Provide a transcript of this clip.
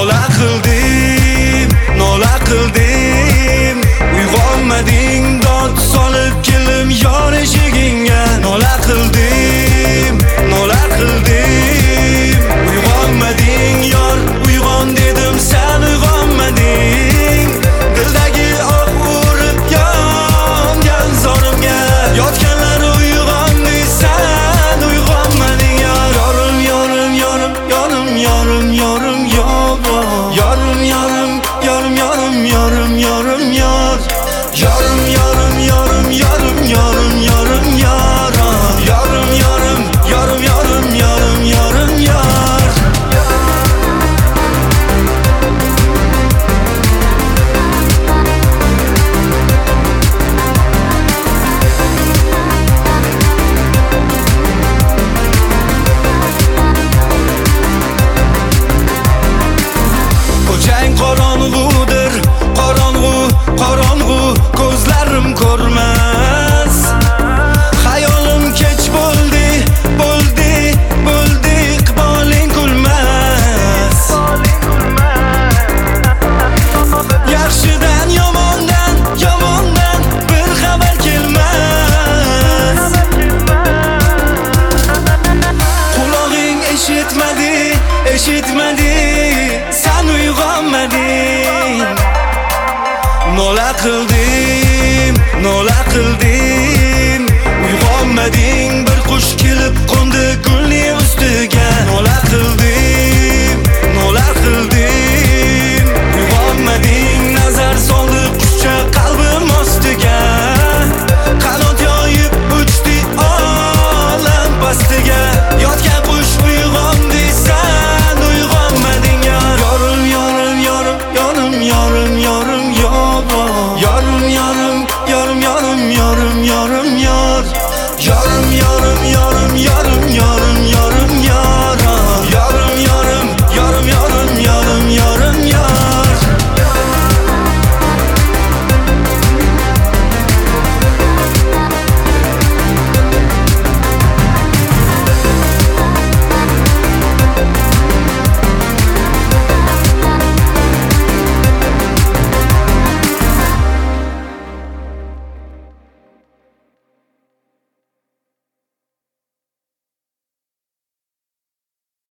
Nola qildim, nola qildim. Uyg'onmading, dod solib kelim yor eshigingga. Nola qildim, nola qildim. Uyg'onmading yor, uyg'on dedim, sen uyg'onmading. Dildagi oq urib yongan zorimga. Yotganlar uyg'on deysan, uyg'onmading yor. Yorim, yorim, yorim, yorim, yorim, yorim, yor. Yorim, yorim, yorim, yorim, yorim, yorim, yor. Yorim, yorim, yorim, yorim, yorim, yorim, yor. Yorim, yorim, yorim, yorim, yorim, yorim, yor. Ko'chang qorong'udir, qorong'u, qorong'u, ko'zlarim ko'rmas. Xayolim kech bo'ldi, bo'ldi, bo'ldi, iqboling kulmas. Yaxshidan yomondan, yomondan bir xabar kelmas. Qulog'ing eshitmadi, eshitmadi, sen uyg'onmading. Nola qildim, nola qildim. Uyg'onmading, bir qush kelib qo'ndi gulning ustiga. Nola qildim.